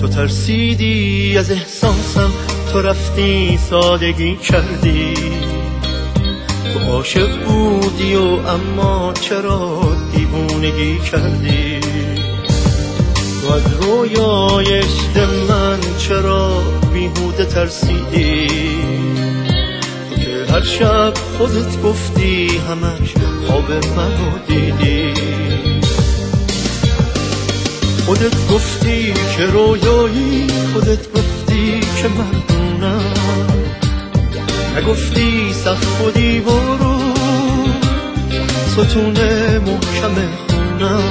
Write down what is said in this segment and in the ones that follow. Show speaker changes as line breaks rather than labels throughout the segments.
تو ترسیدی از احساسم، تو رفتی سادگی کردی. تو عاشق بودی و اما چرا دیوونگی کردی؟ تو از رویای عشق من چرا بیهوده ترسیدی؟ تو که هر شب خودت گفتی همش خواب منو دیدی. خودت گفتی که رویایی، خودت گفتی که مردونم، نگفتی سقف و دیوار و ستون محکم خونم.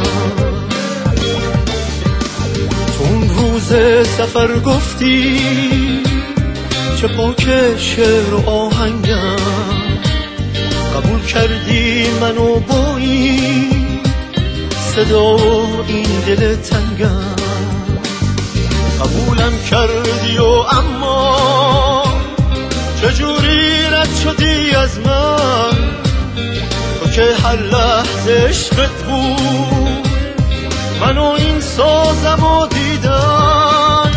تو اون روز سفر گفتی چه پاک شعر و آهنگم، قبول کردی منو با این صدا و این دل تنگم. قبولم کردی و اما چجوری رد شدی از من؟ تو که هر لحظه عشقت بود، منو این سازم و دیدم.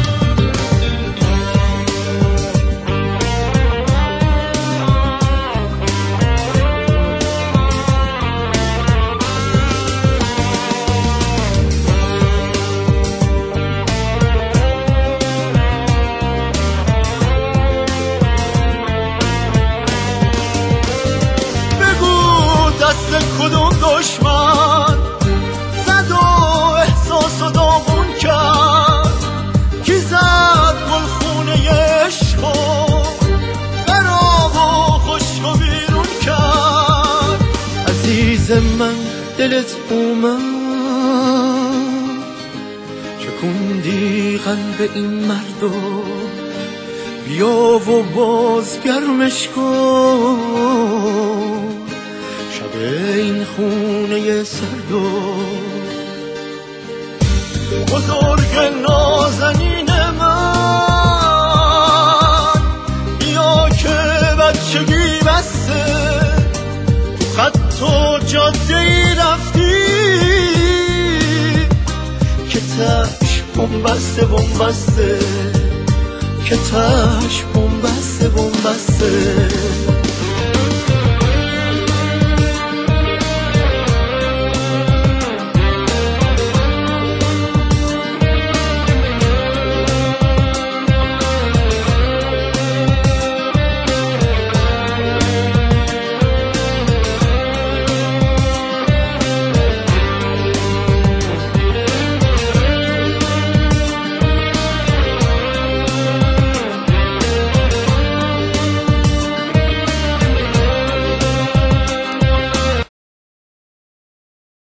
کدوم دشمن زد و احساس و داغون کرد؟ کی زد گلخونه عشق و خراب و خشک و بیرون کرد؟ عزیز من دلت اومد، چکوندی قلب این مردو، بیا و باز گرمش کن شب این خونه سردو. بزرگ نازنین من، بیا که بچگی بسته، خط و جاده ای رفتی که تش بومبسته بومبسته، که تش بومبسته بومبسته.